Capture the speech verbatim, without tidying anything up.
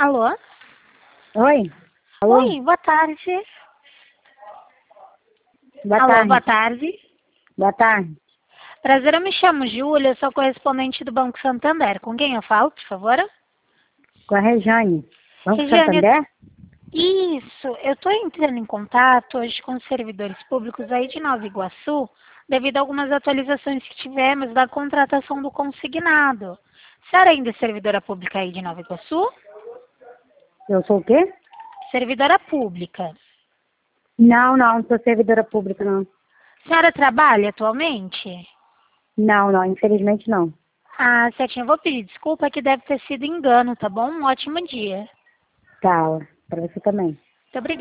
Alô? Oi? Alô? Oi, boa tarde. Boa Alô, tarde. boa tarde. Boa tarde. Prazer, eu me chamo Júlia, eu sou correspondente do Banco Santander. Com quem eu falo, por favor? Com a Rejane. Banco Regiane, Santander? isso, eu estou entrando em contato hoje com os servidores públicos aí de Nova Iguaçu, devido a algumas atualizações que tivemos da contratação do consignado. A senhora ainda é servidora pública aí de Nova Iguaçu? Eu sou o quê? Servidora pública. Não, não, não sou servidora pública, não. A senhora trabalha atualmente? Não, não, infelizmente não. Ah, certinho. Eu vou pedir desculpa que deve ter sido engano, tá bom? Um ótimo dia. Tá, para você também. Muito obrigada.